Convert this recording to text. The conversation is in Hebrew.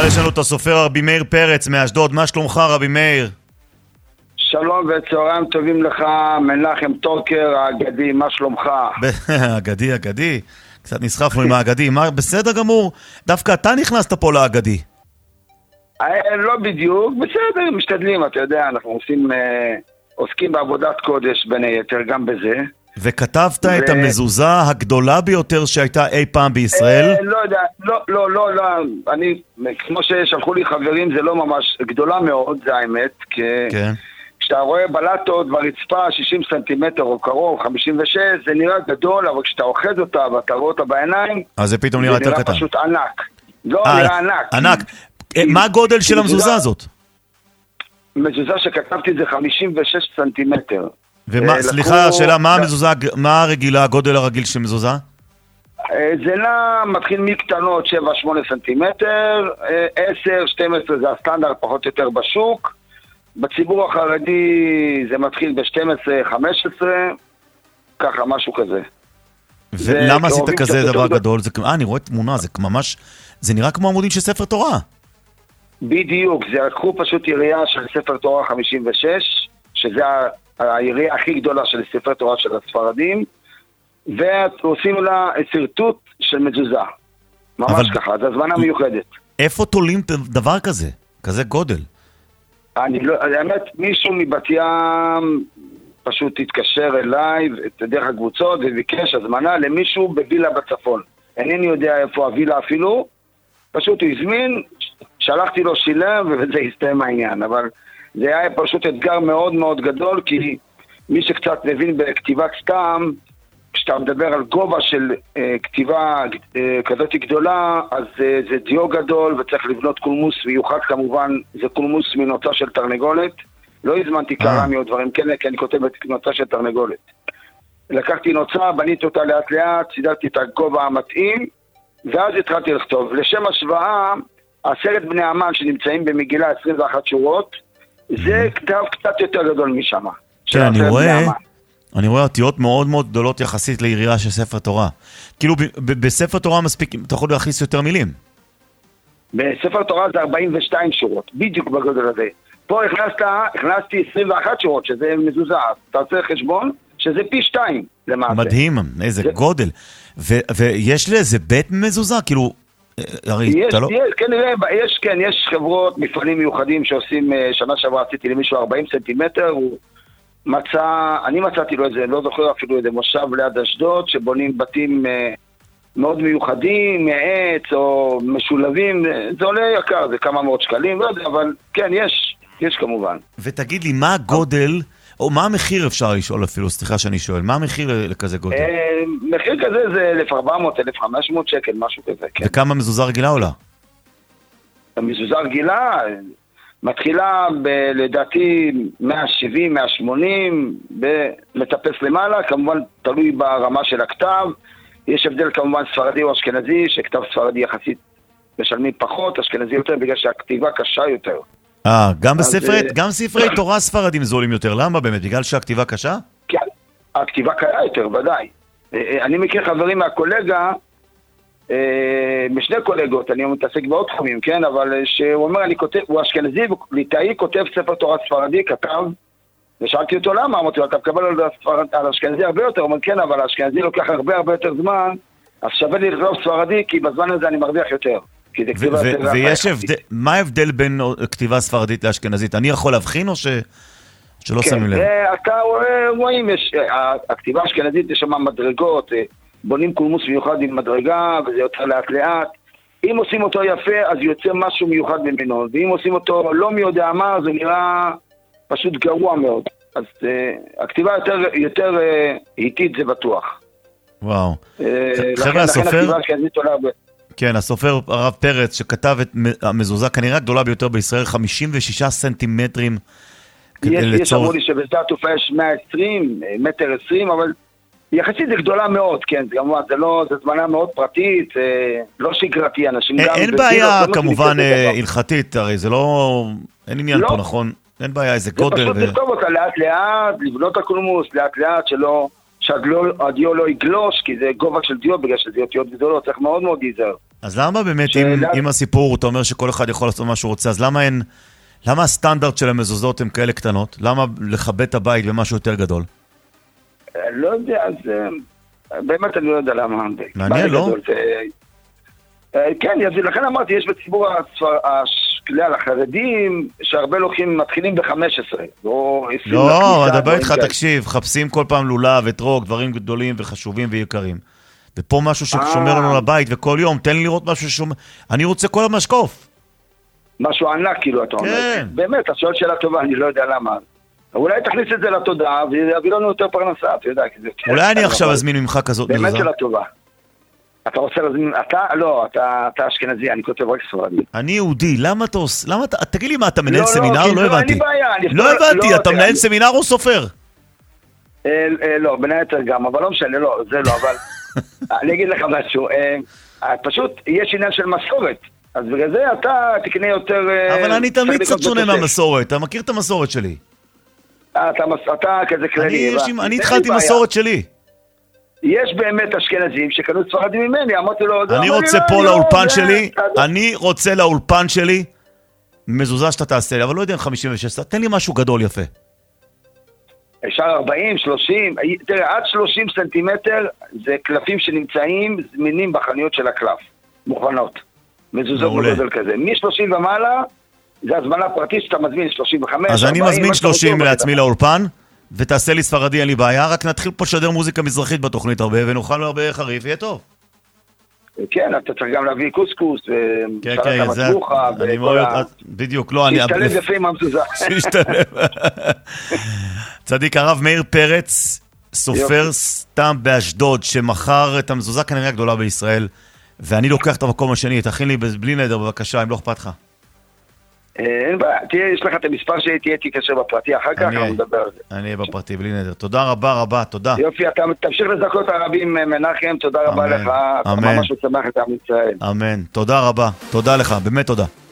יש לנו את הסופר רבי מאיר פרץ מאשדוד. מה שלומך רבי מאיר? שלום וצהריים טובים לך, מנחם טורקר האגדי, מה שלומך? אגדי. קצת נסחפנו עם האגדי. מה, בסדר גמור. דווקא אתה נכנסת פה לאגדי. לא בדיוק, בסדר, משתדלים, אתה יודע, אנחנו עוסקים בעבודת קודש בין היתר, גם בזה. וכתבת את המזוזה הגדולה ביותר שהייתה אי פעם בישראל? לא יודע, לא, אני, כמו ששלחו לי חברים, זה לא ממש גדולה מאוד, זה האמת, כן. כשאתה רואה בלטות ברצפה 60 סנטימטר או קרוב, 56, זה נראה גדול, אבל כשאתה אוחז אותה ואתה רואה אותה בעיניים, אז זה פתאום נראה יותר קטן. זה נראה פשוט ענק. לא, נראה ענק. ענק. מה הגודל של המזוזה הזאת? מזוזה שכתבתי זה 56 סנטימטר. סליחה, השאלה, מה המזוזה, מה הרגילה, הגודל הרגיל של מזוזה? זה מתחיל מקטנות 7-8 סנטימטר, 10-12 זה הסטנדרט פחות או יותר בשוק. בציבור החרדי זה מתחיל ב-12-15, ככה, משהו כזה. ולמה עשית כזה דבר גדול? אני רואה תמונה, זה ממש, זה נראה כמו עמודים של ספר תורה. בדיוק, זה לקחו פשוט יריעה של ספר תורה 56, שזה היריעה הכי גדולה של ספר תורה של הספרדים, ועושים לה סרטוט של מזוזה. ממש ככה, זו הזמנה מיוחדת. איפה תולים דבר כזה? כזה גודל? האמת, מישהו מבת ים פשוט התקשר אליי דרך הקבוצות וביקש הזמנה למישהו בווילה בצפון. אינני יודע איפה הווילה אפילו, פשוט הוא הזמין, שלחתי לו שילם וזה הסתיים העניין, אבל זה היה פשוט אתגר מאוד מאוד גדול, כי מי שקצת מבין בכתיבה סתם, כשאתה מדבר על גובה של כתיבה כזאת גדולה, אז זה דיו גדול וצריך לבנות קולמוס מיוחד, כמובן זה קולמוס מנוצה של תרנגולת. לא הזמנתי קרמי או דברים כאלה, כי אני כותב את נוצה של תרנגולת. לקחתי נוצה, בניתי אותה לאט לאט, סידרתי את הגובה המתאים, ואז התחלתי לכתוב. לשם השוואה, 10 בני המן שנמצאים במגילה 21 שורות, זה כתב קצת יותר גדול משם. כן, אני רואה אותיות מאוד מאוד גדולות יחסית ליריעה של ספר תורה. כאילו בספר תורה מספיק, אתה יכול להכניס יותר מילים. בספר תורה זה 42 שורות, בדיוק בגודל הזה. פה הכנסתי 21 שורות, שזה מזוזה. אתה עושה חשבון שזה פי 2 למעשה. מדהים, איזה גודל. ויש לזה בית מזוזה, כאילו, יש חברות, מפעלים מיוחדים שעושים, שנה שעברה עשיתי למישהו 40 סנטימטר, הוא אני מצאתי לו איזה, לא זוכר אפילו איזה מושב ליד אשדוד, שבונים בתים מאוד מיוחדים, מעץ או משולבים, זה עולה יקר, זה כמה מאות שקלים, לא יודע, אבל כן, יש כמובן. ותגיד לי, מה הגודל, או מה המחיר אפשר לשאול אפילו, סליחה שאני שואל, מה המחיר לכזה גודל? מחיר כזה זה 1,400, 1,500 שקל, משהו כזה, כן. וכמה מזוזה רגילה עולה? המזוזה רגילה מתחילה לדעתי 170, 180, מטפס למעלה, כמובן תלוי ברמה של הכתב. יש הבדל כמובן ספרדי או אשכנזי, שכתב ספרדי יחסית משלמים פחות, אשכנזי יותר, בגלל שהכתיבה קשה יותר. גם ספרי תורה ספרדים זולים יותר, למה באמת? בגלל שהכתיבה קשה? כן, הכתיבה קשה יותר, ודאי. אני מכיר חברים מהקולגה, משני קולגות, אני מתעסק בעוד תחומים, כן, אבל שהוא אומר, הוא אשכנזי, ליטאי כותב ספר תורה ספרדי, כתב, ושאלתי אותו למה, אמרתי לו, אתה מקבל על אשכנזי הרבה יותר, הוא אומר, כן, אבל האשכנזי לוקח הרבה יותר זמן, אז שווה לי לכתוב ספרדי, כי בזמן הזה אני מרוויח יותר. ויש הבדל, מה ההבדל בין כתיבה ספרדית לאשכנזית? אני יכול להבחין או שלא שמים לב? אתה רואים, הכתיבה האשכנזית יש שם מדרגות, בונים קולמוס מיוחד עם מדרגה, וזה יוצא לאט לאט. אם עושים אותו יפה, אז יוצא משהו מיוחד ממנו, ואם עושים אותו לא מי יודע מה, זה נראה פשוט גרוע מאוד. אז הכתיבה יותר איטית זה בטוח. וואו. חבר'ה, הסופר... כן, הסופר הרב פרץ שכתב את המזוזה כנראה הגדולה ביותר בישראל, 56 סנטימטרים. יש אמרו לי שבשדה התעופה יש 120, 1.20 מטר, אבל יחסית זה גדולה מאוד, כן, זה זמנה מאוד פרטית, לא שגרתי, אנשים גם... אין בעיה כמובן הלכתית, הרי זה לא... אין עניין פה, נכון? אין בעיה, איזה גודל... זה פשוט לכתוב אותה לאט לאט, לבנות הקולמוס לאט לאט, שהדיו לא יגלוש, כי זה גובה של דיו, בגלל שזה אותיות גדולות, צריך מאוד מאוד להיזהר. אז למה באמת, אם הסיפור, אתה אומר שכל אחד יכול לעשות מה שהוא רוצה, אז למה הסטנדרט של המזוזות הן כאלה קטנות? למה לכבד את הבית במשהו יותר גדול? לא יודע, אז באמת אני לא יודע למה. מעניין, לא? כן, לכן אמרתי, יש בציבור החרדים, שהרבה מתחילים ב-15. לא, הדבר איתך, תקשיב, חפשים כל פעם לולב וטרוק, דברים גדולים וחשובים ויקרים. ופה משהו ששומר לנו לבית, וכל יום, תן לי לראות משהו ששומר... אני רוצה כל המשקוף. משהו ענק, כאילו, אתה אומר. באמת, אתה שואל שאלה טובה, אני לא יודע למה. אולי תכניס את זה לתודעה, ויביא לנו יותר פרנסה, אתה יודע. אולי אני עכשיו אזמין ממך כזאת מזוזה. באמת שאלה טובה. אתה רוצה להזמין... אתה אשכנזי, אני כותב רק ספרדי. אני יהודי, למה אתה עושה... תגיד לי מה, אתה מנהל סמינר? לא הבנתי. לא הבנתי, אתה מנהל סמינר או סופר? לא, בין היתר גם, אבל לא משנה, לא, זה לא, אבל אני אגיד לך משהו, פשוט יש עניין של מסורת, אז בגלל זה אתה תקנה יותר... אבל אני תמיד קצת שונה מהמסורת, אתה מכיר את המסורת שלי? אתה כזה כללי. אני התחלתי מסורת שלי. יש באמת אשכנזים שקנו ספרדים ממני, אמרתי לו... אני רוצה פה לאולפן שלי, אני רוצה לאולפן שלי מזוזה שאתה תעשה לי, אבל לא יודע אם 56, תן לי משהו גדול יפה. אפשר 40, 30, תראה, עד 30 סנטימטר זה קלפים שנמצאים זמינים בחנויות של הקלף, מוכנות, מזוזות בגודל כזה. מ-30 ומעלה, זה הזמנה פרטית שאתה מזמין 35, אז אני מזמין 30 לעצמי לאולפן, ותעשה לי ספרדי, אין לי בעיה, רק נתחיל פה שדר מוזיקה מזרחית בתוכנית הרבה, ונאכל הרבה חריף, יהיה טוב. כן, אתה צריך גם להביא קוסקוס, ושלט המטבוחה, בדיוק, לא, להשתלב יפה עם המזוזה. צדיק הרב מאיר פרץ, סופר סתם באשדוד, שמכר את המזוזה כנראה הגדולה בישראל, ואני לוקח את המקום השני, תכין לי בלי נדר בבקשה, אם לא אכפת לך. אין בעיה, יש לך את המספר שתהיה תקשר בפרטי, אחר כך אנחנו נדבר על זה. אני אהיה בפרטי, בלי נדר. תודה רבה, תודה. יופי, אתה תמשיך לזכות הרבים מנחם, תודה רבה לך. אמן. ממש משמח את עם ישראל. אמן, תודה רבה, תודה לך, באמת תודה.